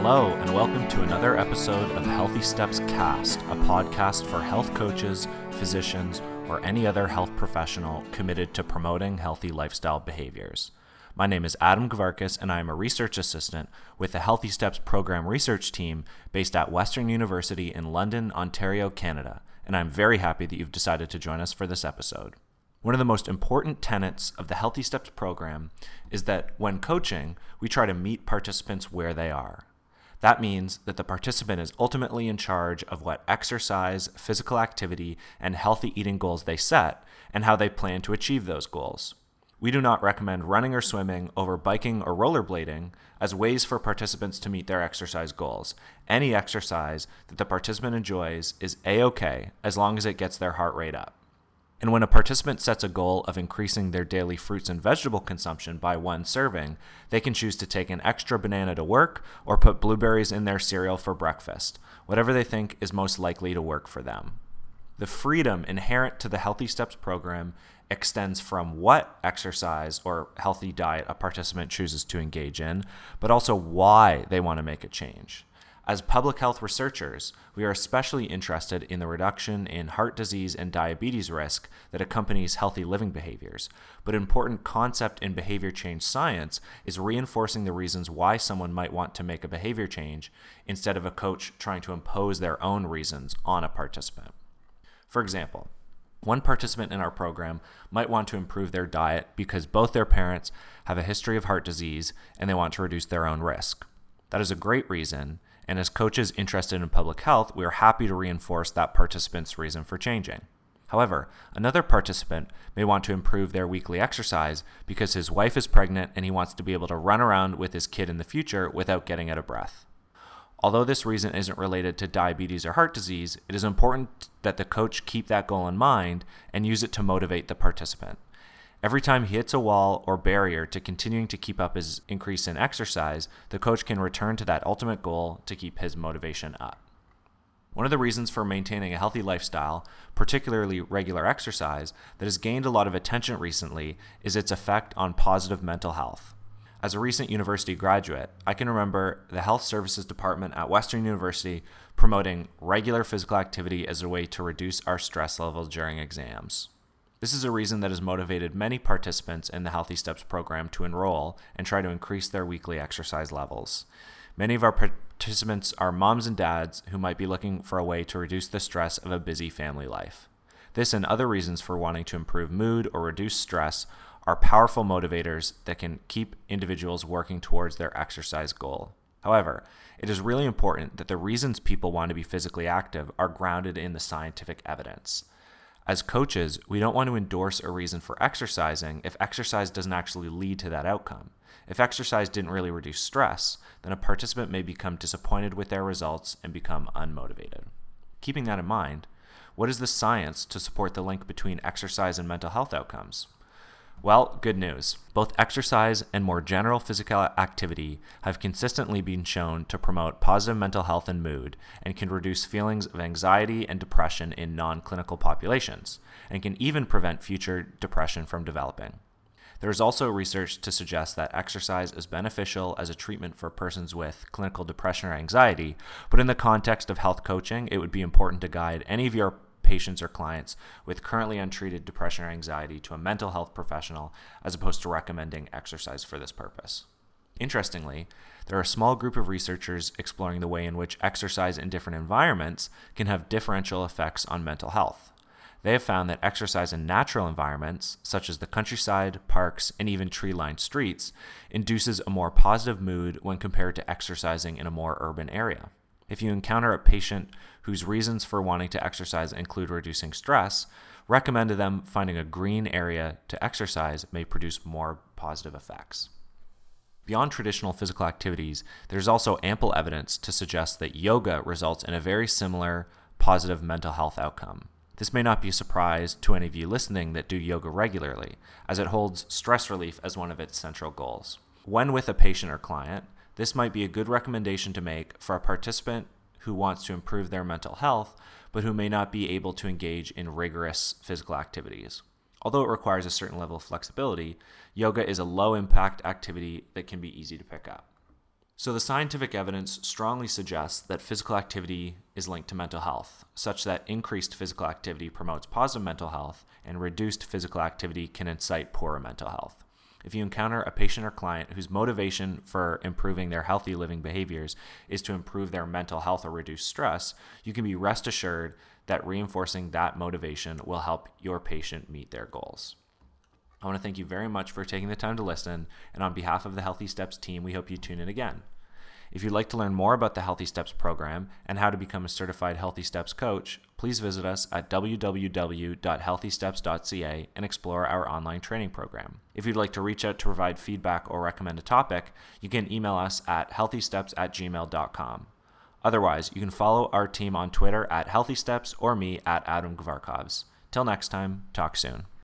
Hello, and welcome to another episode of Healthy Steps Cast, a podcast for health coaches, physicians, or any other health professional committed to promoting healthy lifestyle behaviors. My name is Adam Gavarkis, and I am a research assistant with the Healthy Steps program research team based at Western University in London, Ontario, Canada, and I'm very happy that you've decided to join us for this episode. One of the most important tenets of the Healthy Steps program is that when coaching, we try to meet participants where they are. That means that the participant is ultimately in charge of what exercise, physical activity, and healthy eating goals they set and how they plan to achieve those goals. We do not recommend running or swimming over biking or rollerblading as ways for participants to meet their exercise goals. Any exercise that the participant enjoys is A-OK as long as it gets their heart rate up. And when a participant sets a goal of increasing their daily fruits and vegetable consumption by 1 serving, they can choose to take an extra banana to work or put blueberries in their cereal for breakfast, whatever they think is most likely to work for them. The freedom inherent to the Healthy Steps program extends from what exercise or healthy diet a participant chooses to engage in, but also why they want to make a change. As public health researchers, we are especially interested in the reduction in heart disease and diabetes risk that accompanies healthy living behaviors. But an important concept in behavior change science is reinforcing the reasons why someone might want to make a behavior change instead of a coach trying to impose their own reasons on a participant. For example, one participant in our program might want to improve their diet because both their parents have a history of heart disease and they want to reduce their own risk. That is a great reason. And as coaches interested in public health, we are happy to reinforce that participant's reason for changing. However, another participant may want to improve their weekly exercise because his wife is pregnant and he wants to be able to run around with his kid in the future without getting out of breath. Although this reason isn't related to diabetes or heart disease, it is important that the coach keep that goal in mind and use it to motivate the participant. Every time he hits a wall or barrier to continuing to keep up his increase in exercise, the coach can return to that ultimate goal to keep his motivation up. One of the reasons for maintaining a healthy lifestyle, particularly regular exercise, that has gained a lot of attention recently is its effect on positive mental health. As a recent university graduate, I can remember the Health Services Department at Western University promoting regular physical activity as a way to reduce our stress levels during exams. This is a reason that has motivated many participants in the Healthy Steps program to enroll and try to increase their weekly exercise levels. Many of our participants are moms and dads who might be looking for a way to reduce the stress of a busy family life. This and other reasons for wanting to improve mood or reduce stress are powerful motivators that can keep individuals working towards their exercise goal. However, it is really important that the reasons people want to be physically active are grounded in the scientific evidence. As coaches, we don't want to endorse a reason for exercising if exercise doesn't actually lead to that outcome. If exercise didn't really reduce stress, then a participant may become disappointed with their results and become unmotivated. Keeping that in mind, what is the science to support the link between exercise and mental health outcomes? Well, good news. Both exercise and more general physical activity have consistently been shown to promote positive mental health and mood and can reduce feelings of anxiety and depression in non-clinical populations and can even prevent future depression from developing. There is also research to suggest that exercise is beneficial as a treatment for persons with clinical depression or anxiety, but in the context of health coaching, it would be important to guide any of your patients or clients with currently untreated depression or anxiety to a mental health professional as opposed to recommending exercise for this purpose. Interestingly, there are a small group of researchers exploring the way in which exercise in different environments can have differential effects on mental health. They have found that exercise in natural environments, such as the countryside, parks, and even tree-lined streets, induces a more positive mood when compared to exercising in a more urban area. If you encounter a patient whose reasons for wanting to exercise include reducing stress, recommend to them finding a green area to exercise may produce more positive effects. Beyond traditional physical activities, there's also ample evidence to suggest that yoga results in a very similar positive mental health outcome. This may not be a surprise to any of you listening that do yoga regularly, as it holds stress relief as one of its central goals. When with a patient or client, this might be a good recommendation to make for a participant who wants to improve their mental health, but who may not be able to engage in rigorous physical activities. Although it requires a certain level of flexibility, yoga is a low-impact activity that can be easy to pick up. So the scientific evidence strongly suggests that physical activity is linked to mental health, such that increased physical activity promotes positive mental health and reduced physical activity can incite poorer mental health. If you encounter a patient or client whose motivation for improving their healthy living behaviors is to improve their mental health or reduce stress, you can be rest assured that reinforcing that motivation will help your patient meet their goals. I want to thank you very much for taking the time to listen, and on behalf of the Healthy Steps team, we hope you tune in again. If you'd like to learn more about the Healthy Steps program and how to become a certified Healthy Steps coach, please visit us at www.healthysteps.ca and explore our online training program. If you'd like to reach out to provide feedback or recommend a topic, you can email us at healthysteps@gmail.com. Otherwise, you can follow our team on Twitter at Healthy Steps or me at Adam Gvarkovs. Till next time, talk soon.